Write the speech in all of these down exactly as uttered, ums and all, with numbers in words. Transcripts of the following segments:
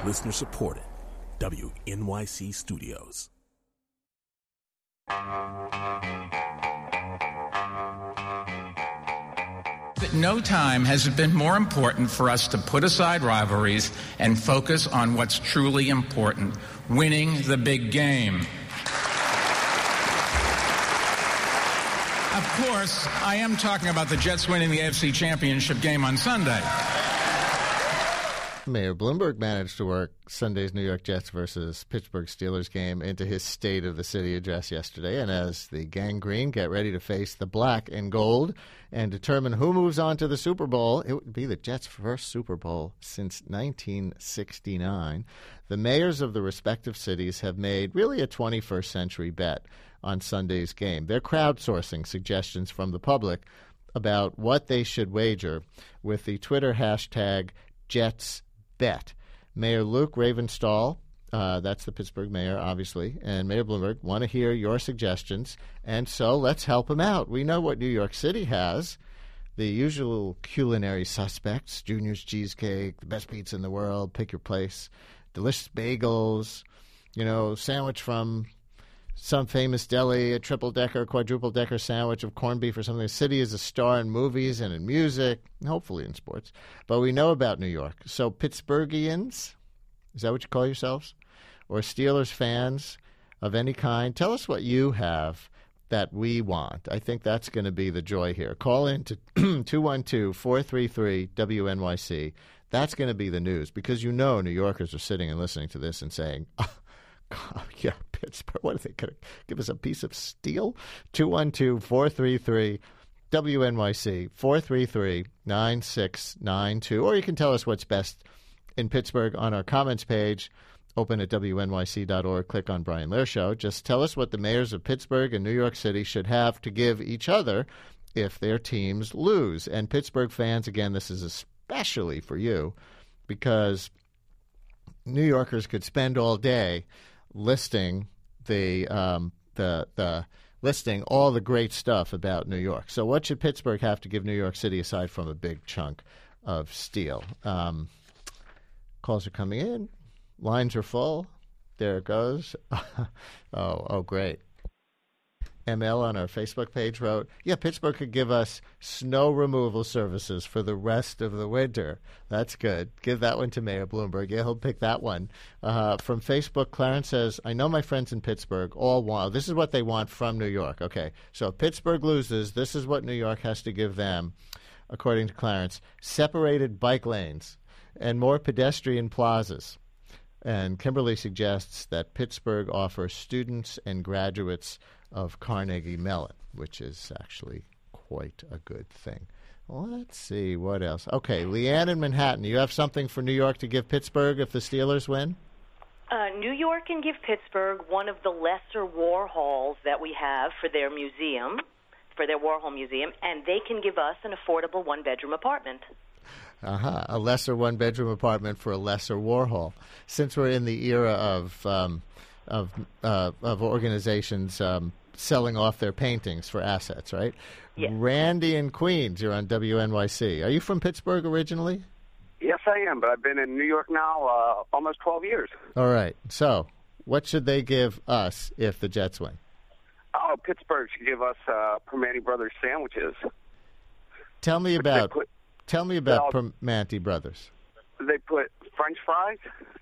Listener supported. W N Y C Studios. At no time has it been more important for us to put aside rivalries and focus on what's truly important, winning the big game. Of course, I am talking about the Jets winning the A F C Championship game on Sunday. Mayor Bloomberg managed to work Sunday's New York Jets versus Pittsburgh Steelers game into his State of the City address yesterday. And as the Gang Green get ready to face the black and gold and determine who moves on to the Super Bowl, it would be the Jets' first Super Bowl since nineteen sixty-nine. The mayors of the respective cities have made really a twenty-first century bet on Sunday's game. They're crowdsourcing suggestions from the public about what they should wager with the Twitter hashtag Jets Bet. Mayor Luke Ravenstahl, uh, that's the Pittsburgh mayor, obviously, and Mayor Bloomberg want to hear your suggestions, and so let's help them out. We know what New York City has, the usual culinary suspects, Junior's Cheesecake, the best pizza in the world, pick your place, delicious bagels, you know, sandwich from some famous deli, a triple-decker, quadruple-decker sandwich of corned beef or something. The city is a star in movies and in music, and hopefully in sports. But we know about New York. So Pittsburghians, is that what you call yourselves? Or Steelers fans of any kind, tell us what you have that we want. I think that's going to be the joy here. Call in to two one two, four three three, W N Y C. That's going to be the news because you know New Yorkers are sitting and listening to this and saying, oh, God, yeah, Pittsburgh, what are they going to give us a piece of steel? two one two, four three three, W N Y C, four three three, nine six nine two. Or you can tell us what's best in Pittsburgh on our comments page. Open at W N Y C dot org. Click on Brian Lehrer Show. Just tell us what the mayors of Pittsburgh and New York City should have to give each other if their teams lose. And Pittsburgh fans, again, this is especially for you because New Yorkers could spend all day listing the um, the the listing all the great stuff about New York. So what should Pittsburgh have to give New York City aside from a big chunk of steel? Um, calls are coming in. Lines are full. There it goes. oh, oh, great. M L on our Facebook page wrote, yeah, Pittsburgh could give us snow removal services for the rest of the winter. That's good. Give that one to Mayor Bloomberg. Yeah, he'll pick that one. Uh, from Facebook, Clarence says, I know my friends in Pittsburgh all want, this is what they want from New York. Okay, so if Pittsburgh loses, this is what New York has to give them, according to Clarence, separated bike lanes and more pedestrian plazas. And Kimberly suggests that Pittsburgh offers students and graduates of Carnegie Mellon, which is actually quite a good thing. Well, let's see, what else? Okay, Leanne in Manhattan, you have something for New York to give Pittsburgh if the Steelers win? Uh, New York can give Pittsburgh one of the lesser Warhols that we have for their museum, for their Warhol Museum, and they can give us an affordable one-bedroom apartment. Uh-huh, a lesser one-bedroom apartment for a lesser Warhol. Since we're in the era of um, of uh, of organizations um, selling off their paintings for assets, right? Yes. Randy in Queens, you're on W N Y C. Are you from Pittsburgh originally? Yes, I am, but I've been in New York now uh, almost twelve years. All right. So what should they give us if the Jets win? Oh, Pittsburgh should give us uh, Primanti Brothers sandwiches. Tell me about put, tell me about well, Primanti Brothers. They put French fries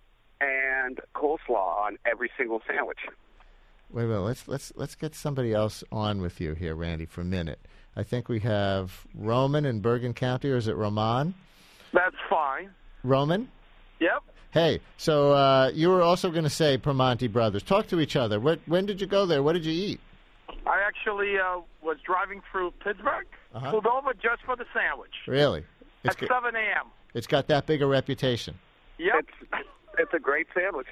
and coleslaw on every single sandwich. Wait a minute. Let's let's let's get somebody else on with you here, Randy, for a minute. I think we have Roman in Bergen County, or is it Roman? That's fine. Roman? Yep. Hey, so uh, you were also going to say Primanti Brothers. Talk to each other. What, when did you go there? What did you eat? I actually uh, was driving through Pittsburgh, uh-huh. pulled over just for the sandwich. Really? It's At seven a.m. It's got that big a reputation. Yep. It's, it's a great sandwich.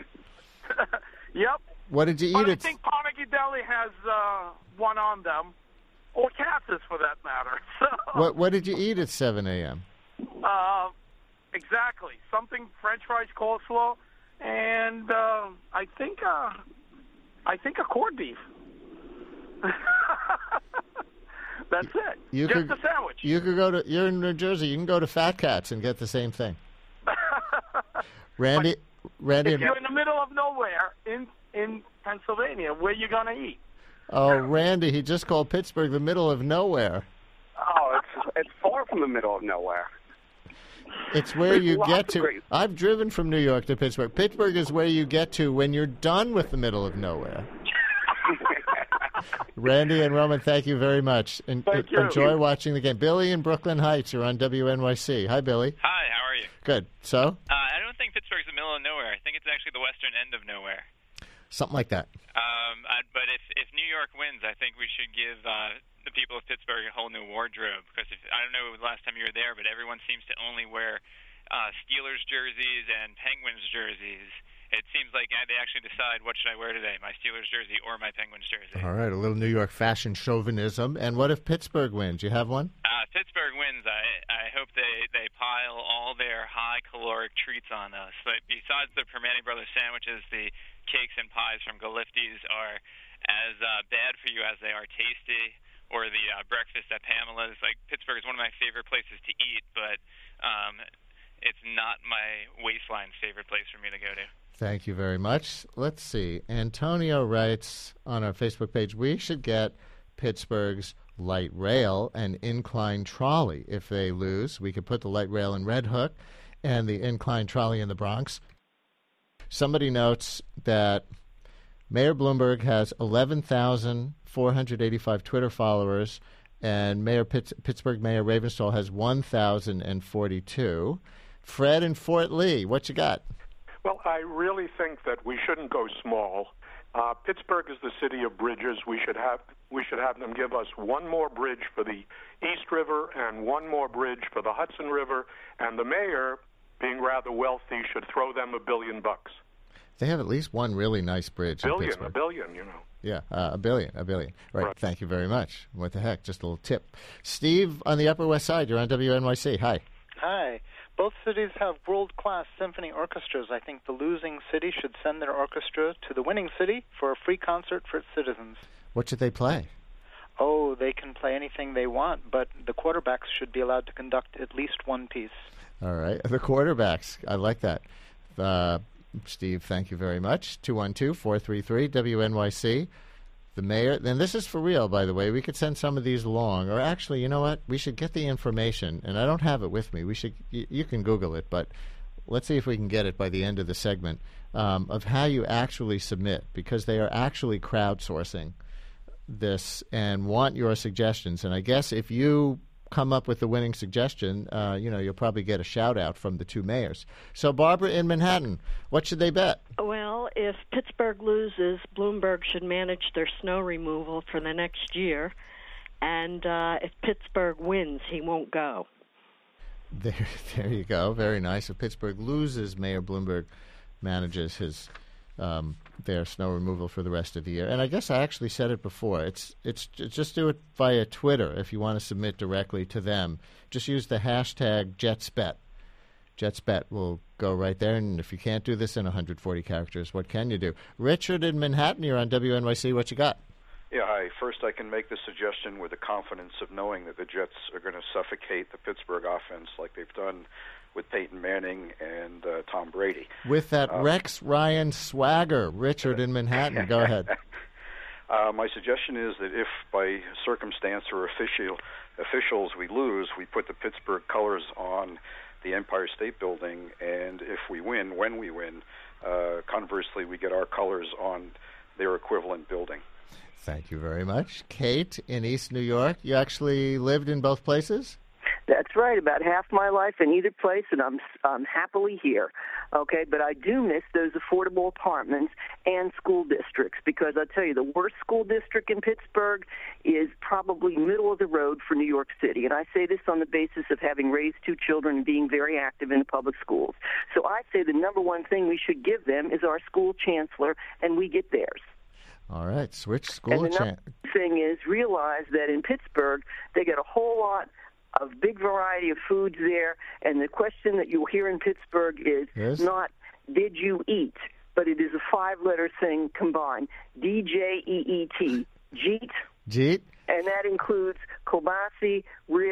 Yep. What did you eat? But I it's... think Carnegie Deli has uh, one on them, or Katz's for that matter. So, what What did you eat at seven a.m.? Uh, exactly. Something French fries, coleslaw, and uh, I think uh, I think a corned beef. That's it. You Just could, a sandwich. You could go to. You're in New Jersey. You can go to Fat Cats and get the same thing. Randy, Randy. If you're in the middle of nowhere in in Pennsylvania, where you gonna eat? Oh, Randy, he just called Pittsburgh the middle of nowhere. Oh, it's it's far from the middle of nowhere. It's where There's you lots get of to. great- I've driven from New York to Pittsburgh. Pittsburgh is where you get to when you're done with the middle of nowhere. Randy and Roman, thank you very much. And Thank you. enjoy watching the game. Billy in Brooklyn Heights, you're on W N Y C. Hi, Billy. Hi, how are you? Good. So? Uh, I don't think Pittsburgh's the middle of nowhere. I think it's actually the western end of nowhere. Something like that. Um, I, but if, if New York wins, I think we should give uh, the people of Pittsburgh a whole new wardrobe. Because if, I don't know the last time you were there, but everyone seems to only wear uh, Steelers jerseys and Penguins jerseys. It seems like they actually decide what should I wear today, my Steelers jersey or my Penguins jersey. All right, a little New York fashion chauvinism. And what if Pittsburgh wins? You have one? Uh, Pittsburgh wins. I I hope they, they pile all their high caloric treats on us. But besides the Permane Brothers sandwiches, the cakes and pies from Galifte's are as uh, bad for you as they are tasty. Or the uh, breakfast at Pamela's. Like Pittsburgh is one of my favorite places to eat, but um, it's not my waistline's favorite place for me to go to. Thank you very much. Let's see. Antonio writes on our Facebook page, we should get Pittsburgh's light rail and incline trolley. If they lose, we could put the light rail in Red Hook and the incline trolley in the Bronx. Somebody notes that Mayor Bloomberg has eleven thousand four hundred eighty-five Twitter followers, and Mayor Pitts- Pittsburgh Mayor Ravenstahl has one thousand forty-two. Fred in Fort Lee, what you got? Well, I really think that we shouldn't go small. Uh, Pittsburgh is the city of bridges. We should have we should have them give us one more bridge for the East River and one more bridge for the Hudson River. And the mayor, being rather wealthy, should throw them a billion bucks. They have at least one really nice bridge. Billion, in a Pittsburgh. billion, you know. Yeah, uh, a billion, a billion. Right. Right. Thank you very much. What the heck? Just a little tip. Steve on the Upper West Side. You're on W N Y C. Hi. Hi. Both cities have world-class symphony orchestras. I think the losing city should send their orchestra to the winning city for a free concert for its citizens. What should they play? Oh, they can play anything they want, but the quarterbacks should be allowed to conduct at least one piece. All right. The quarterbacks. I like that. Uh, Steve, thank you very much. two one two, four three three, W N Y C. The mayor, and this is for real, by the way. We could send some of these along. Or actually, you know what? We should get the information, and I don't have it with me. We should. You, you can Google it, but let's see if we can get it by the end of the segment, um, of how you actually submit, because they are actually crowdsourcing this and want your suggestions. And I guess if you come up with the winning suggestion, uh, you know, you'll probably get a shout-out from the two mayors. So, Barbara in Manhattan, what should they bet? Well, if Pittsburgh loses, Bloomberg should manage their snow removal for the next year. And uh, if Pittsburgh wins, he won't go. There, there you go. Very nice. If Pittsburgh loses, Mayor Bloomberg manages his um, their snow removal for the rest of the year. And I guess I actually said it before. It's it's just do it via Twitter if you want to submit directly to them. Just use the hashtag JetsBet. JetsBet will go right there. And if you can't do this in one hundred forty characters, what can you do? Richard in Manhattan, you're on W N Y C. What you got? Yeah, hi. First, I can make the suggestion with the confidence of knowing that the Jets are going to suffocate the Pittsburgh offense like they've done with Peyton Manning and uh, Tom Brady. With that um, Rex Ryan swagger, Richard in Manhattan. Go ahead. Uh, my suggestion is that if by circumstance or official officials we lose, we put the Pittsburgh colors on the Empire State Building, and if we win, when we win, uh, conversely, we get our colors on their equivalent building. Thank you very much. Kate in East New York, you actually lived in both places? That's right, about half my life in either place, and I'm I'm happily here. Okay, but I do miss those affordable apartments and school districts, because I tell you, the worst school district in Pittsburgh is probably middle of the road for New York City. And I say this on the basis of having raised two children and being very active in the public schools. So I say the number one thing we should give them is our school chancellor, and we get theirs. All right, switch school and the chan- thing is, realize that in Pittsburgh, they get a whole lot of big variety of foods there, and the question that you'll hear in Pittsburgh is yes. not, did you eat, but it is a five-letter thing combined, D J E E T, Jeet. Jeet. And that includes kielbasa, ribs,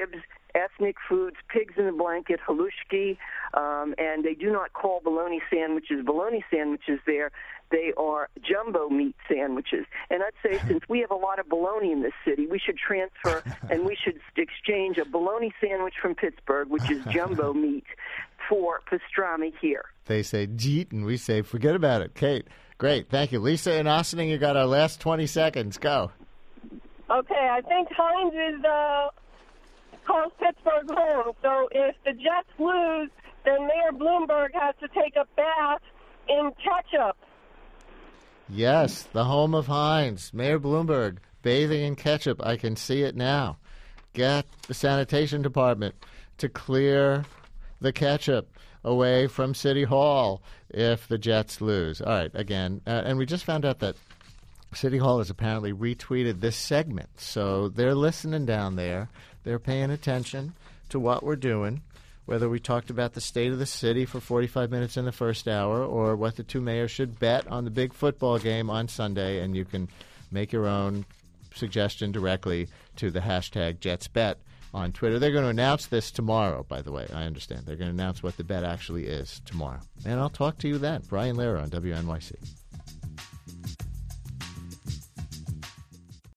ethnic foods, pigs in a blanket, halushki, um, and they do not call bologna sandwiches bologna sandwiches there. They are jumbo meat sandwiches. And I'd say since we have a lot of bologna in this city, we should transfer and we should exchange a bologna sandwich from Pittsburgh, which is jumbo meat, for pastrami here. They say jeet, and we say forget about it. Kate, great. Thank you. Lisa in Ossining, you got our last twenty seconds. Go. Okay, I think Heinz is uh, calls Pittsburgh home. So if the Jets lose, then Mayor Bloomberg has to take a bath in ketchup. Yes, the home of Heinz. Mayor Bloomberg bathing in ketchup. I can see it now. Get the sanitation department to clear the ketchup away from City Hall if the Jets lose. All right, again, uh, and we just found out that City Hall has apparently retweeted this segment. So they're listening down there. They're paying attention to what we're doing, whether we talked about the state of the city for forty-five minutes in the first hour or what the two mayors should bet on the big football game on Sunday. And you can make your own suggestion directly to the hashtag JetsBet on Twitter. They're going to announce this tomorrow, by the way. I understand. They're going to announce what the bet actually is tomorrow. And I'll talk to you then. Brian Lehrer on W N Y C.